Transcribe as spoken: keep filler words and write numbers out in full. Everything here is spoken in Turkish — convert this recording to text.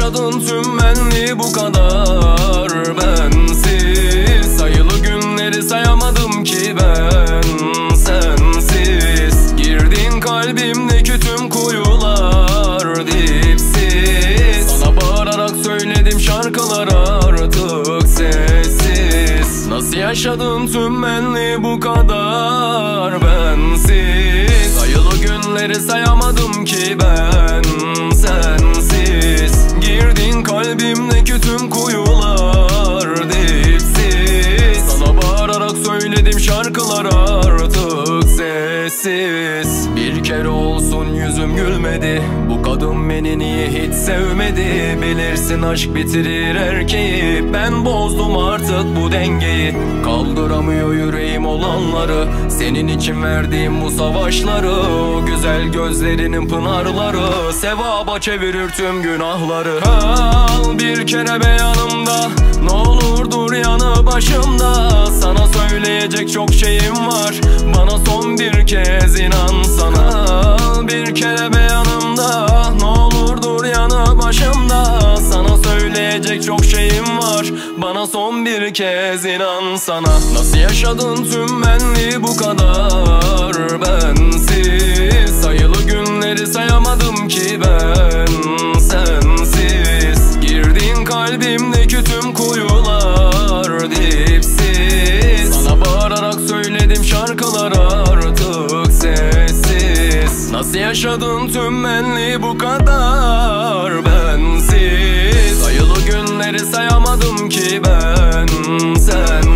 yaşadın tüm benliği bu kadar bensiz? Sayılı günleri sayamadım ki ben sensiz. Girdin kalbimdeki tüm kuyular dipsiz. Sana bağırarak söyledim şarkılar artık sessiz. Nasıl yaşadın tüm benliği bu kadar bensiz? Sayılı günleri sayamadım ki ben sensiz. Girdin kalbimdeki tüm kuyular dipsiz. Sana bağırarak söyledim şarkılar artık sessiz. Bir kere olsun yüzüm gülmedi, bu kadın beni niye hiç sevmedi? Bilirsin aşk bitirir erkeği, ben bozdum artık bu dengeyi. Kaldıramıyor yüreğim olanları, senin için verdiğim bu savaşları. O güzel gözlerinin pınarları sevaba çevirir tüm günahları. Kal bir kere be yanımda, ne olur dur yanı başımda. Sana söyleyecek çok şeyim var, bana son bir kez inan sana. Kal bir kere be yanımda, ne olur dur yanı başımda. Sana söyleyecek çok şeyim var, bana son bir kez inan sana. Nasıl yaşadın tüm benliği bu kadar bensiz? Sayılı günleri sayamadım ki ben sensiz. Girdin kalbimdeki tüm kuyular dipsiz. Sana bağırarak söyledim şarkılar artık sessiz. Nasıl yaşadın tüm benliği bu kadar bensiz? Sayılı günleri sayamadım ki ben sen